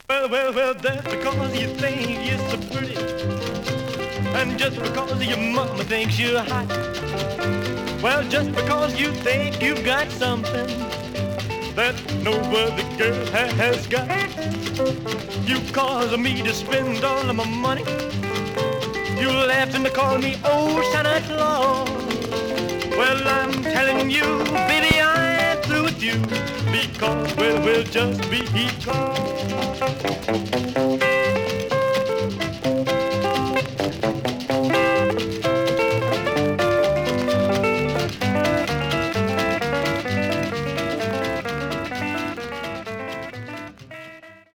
Well, that's because you think you're so pretty. And just because your mama thinks you're hot. Well, just because you think you've got something that no other girl has got. You cause me to spend all of my money. You laughing to call me old Santa Claus. Well, I'm telling you, baby, I'm through with you. Because we'll just be because.